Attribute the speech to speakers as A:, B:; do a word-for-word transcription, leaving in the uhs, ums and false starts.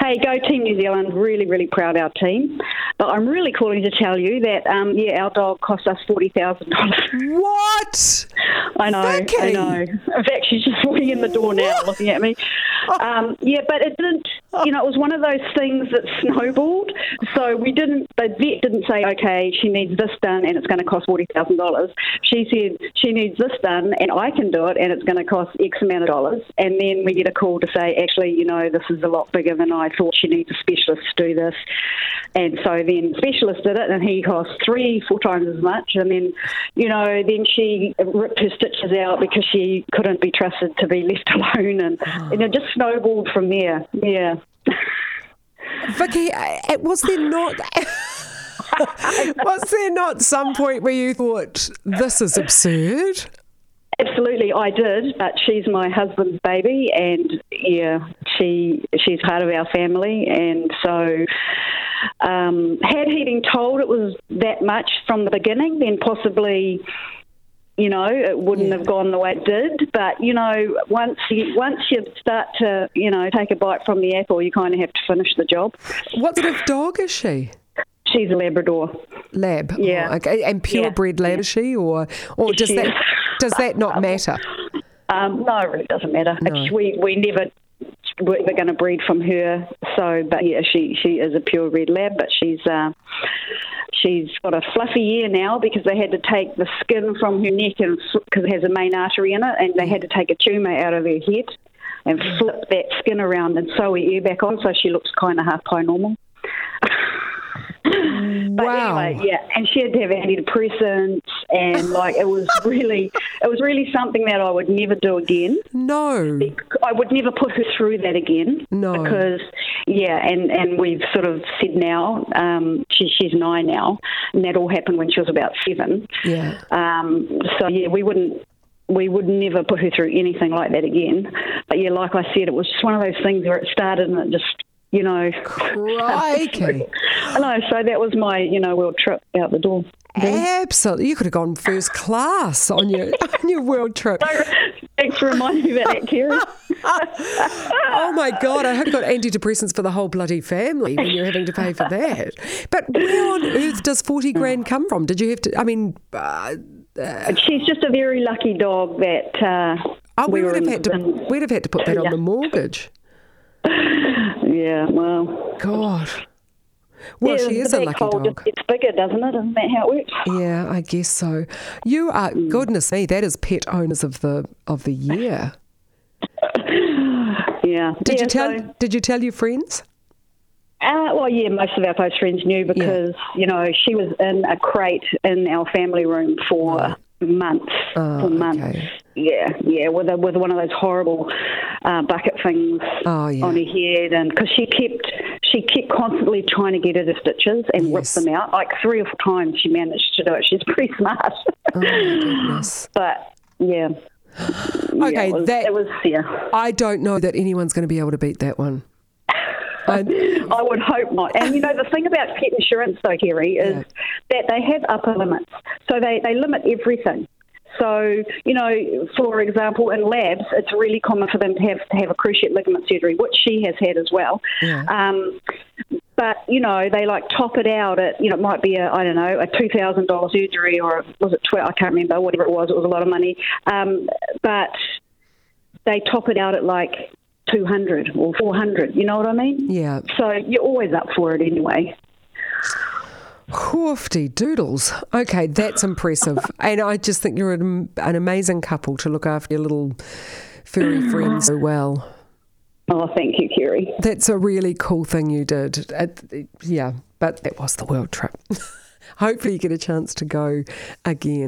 A: Hey, go Team New Zealand. Really, really proud of our team. But I'm really calling to tell you that, um, yeah, our dog cost us forty thousand dollars.
B: What?
A: I know,
B: Vicky.
A: I know. In fact, she's just walking in the door now
B: What?
A: looking at me. Um, yeah, but it didn't, you know, it was one of those things that snowballed. So we didn't, the vet didn't say, okay, she needs this done and it's going to cost forty thousand dollars. She said, she needs this done and I can do it and it's going to cost X amount of dollars. And then we get a call to say, actually, you know, this is a lot bigger than I thought. She needs a specialist to do this. And so then the specialist did it and he cost three, four times as much. And then, you know, then she ripped her stitches out because she couldn't be trusted to be left alone. And, oh. and it just snowballed from there. Yeah.
B: Vicky, was there not... was there not some point where you thought, this is absurd?
A: Absolutely, I did, but she's my husband's baby, and yeah, she she's part of our family, and so um, had he been told it was that much from the beginning, then possibly, you know, it wouldn't yeah. have gone the way it did. But you know, once you once you start to, you know, take a bite from the apple, you kind of have to finish the job.
B: What sort of dog is she?
A: She's a Labrador.
B: Lab,
A: yeah,
B: oh, okay, and purebred yeah. lab, yeah. is she, or or does she that is. does that not matter?
A: Um, no, it really doesn't matter.
B: No.
A: We we never we're going to breed from her. So, but yeah, she she is a purebred lab, but she's uh, she's got a fluffy ear now because they had to take the skin from her neck and because it has a main artery in it, and they had to take a tumour out of her head and flip that skin around and sew her ear back on, so she looks kind of half pie normal. But
B: wow.
A: anyway, yeah, and she had to have antidepressants, and like it was really, it was really something that I would never do again.
B: No,
A: I would never put her through that again.
B: No,
A: because yeah, and, and we've sort of said now, um, she, she's nine now, and that all happened when she was about seven.
B: Yeah.
A: Um. So yeah, we wouldn't. We would never put her through anything like that again. But yeah, like I said, it was just one of those things where it started and it just. You know,
B: crikey.
A: I know, so that was my, you know, world trip out the door.
B: Absolutely. You could have gone first class on your on your world trip.
A: Thanks for reminding me about that, Kerry.
B: Oh, my God. I hope you got antidepressants for the whole bloody family when you're having to pay for that. But where on earth does forty grand come from? Did you have to, I mean... Uh, uh,
A: She's just a very lucky dog that uh,
B: oh, we,
A: we
B: would have
A: in,
B: had to,
A: in,
B: we'd have had to put that
A: yeah.
B: on the mortgage.
A: Yeah, well...
B: God. Well,
A: yeah,
B: she is a lucky dog.
A: Just gets bigger, doesn't it? Isn't that how it works?
B: Yeah, I guess so. You are, mm. goodness me, that is pet owners of the of the year.
A: yeah.
B: Did
A: yeah,
B: you tell?
A: So,
B: did you tell your friends?
A: Uh, well, yeah, most of our close friends knew because yeah. you know she was in a crate in our family room for. Oh. Months,
B: oh,
A: for months.
B: Okay.
A: Yeah, yeah, with a, with one of those horrible uh, bucket things
B: oh, yeah.
A: on her head, and because she kept she kept constantly trying to get her the stitches and
B: yes.
A: rip them out. Like three or four times she managed to do it. She's pretty smart.
B: Oh my goodness!
A: But yeah,
B: okay,
A: yeah, it was,
B: that
A: it was yeah.
B: I don't know that anyone's going to be able to beat that one.
A: I, I would hope not. And, you know, the thing about pet insurance, though, Kerry, is yeah. that they have upper limits. So they, they limit everything. So, you know, for example, in labs, it's really common for them to have to have a cruciate ligament surgery, which she has had as well.
B: Yeah.
A: Um, but, you know, they, like, top it out at, you know, it might be, a I don't know, a two thousand dollars surgery or was it twelve? I can't remember, whatever it was. It was a lot of money. Um, but they top it out at, like, two hundred or four hundred, you know what I mean?
B: Yeah.
A: So you're always up for it anyway.
B: Hoofty doodles. Okay, that's impressive. And I just think you're an, an amazing couple to look after your little furry friends so well.
A: Oh, thank you, Kerry.
B: That's a really cool thing you did. It, it, yeah, but that was the world trip. Hopefully you get a chance to go again.